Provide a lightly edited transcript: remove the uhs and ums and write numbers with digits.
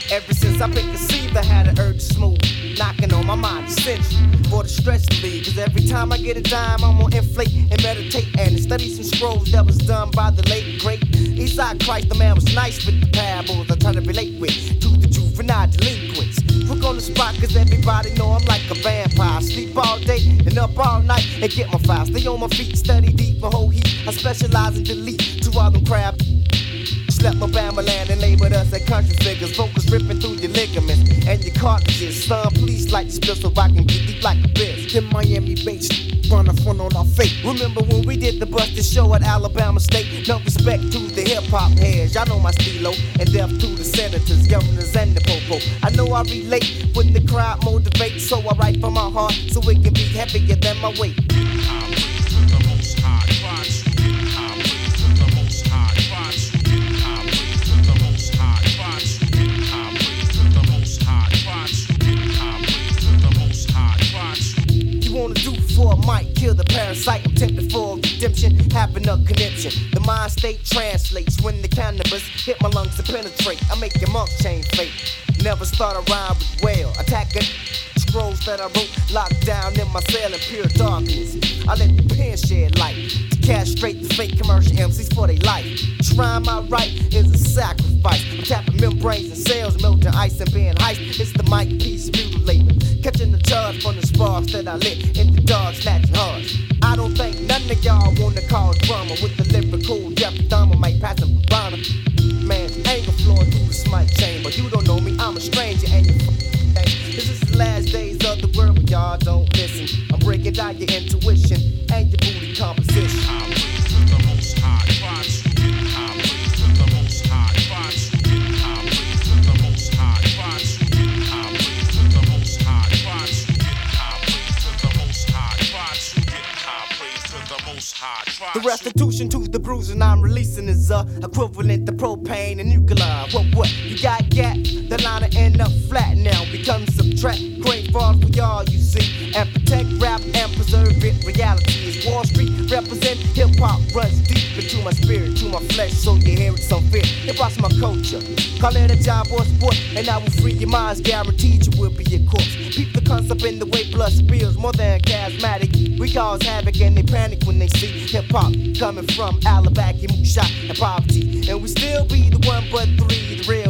Ever since I been conceived, I had an urge to smooth, knocking on my mind essential for the stress to leave. Cause every time I get a dime, I'm gonna inflate and meditate and study some scrolls that was done by the late great Eastside Christ. The man was nice with the parables I try to relate with to the juvenile delinquents. Quick on the spot cause everybody know I'm like a vampire. Sleep all day and up all night and get my files. Stay on my feet, study deep for whole heat. I specialize in delete to all them crab. Slept on Bama land and labeled us as country figures. Vocals ripping through your ligaments and your cartridges. Some police like to spill so I can get deep like a bitch. Then Miami based, run a front on our fate. Remember when we did the busted show at Alabama State? No respect to the hip hop heads. Y'all know my stilo. And death to the senators, governors, and the popo. I know I relate when the crowd motivates. So I write from my heart so it can be heavier than my weight. For a mic, kill the parasite. I'm tempted for redemption, having a conniption. The mind state translates when the cannabis hit my lungs to penetrate. I make your monk chain fake. Never start a rhyme with wail. Attacking scrolls that I wrote, locked down in my cell in pure darkness. I let the pen shed light to castrate the fake commercial MCs for their life. Trying my right is a sacrifice. I'm tapping membranes and cells, melting ice and being hyped. It's the mic piece mutilator. Catching the charge from the sparks that I lit in the dark, snatching hearts. I don't think none of y'all wanna call drama with the lyrical Jeffrey Dahmer, might pass him piranha. Man, anger flowing through the smite chamber. You don't know me, I'm a stranger, and you this is the last days of the world, but y'all don't listen. I'm breaking down your intuition and your booty composition. I'm to the most high Christ. I'm to the most high Christ. I'm to the most high Christ. I'm to the most high Christ. I'm to the most high Christ. To the most high Christ. The restitution to the bruising I'm releasing is equivalent to propane and nuclear. What? You got the line end up flat now. Become subtract, great falls for y'all, you see. And protect rap and preserve it. Reality is Wall Street, represent hip hop, runs deep into my spirit, to my flesh, so you hear it some fear. Hip hop's my culture. Call it a job or sport, and I will free your minds, guaranteed you will be a corpse. Peep the concept in the way blood spills, more than charismatic. We cause havoc and they panic when they see hip hop coming from Alabama, moonshot and poverty. And we still be the one but three, the real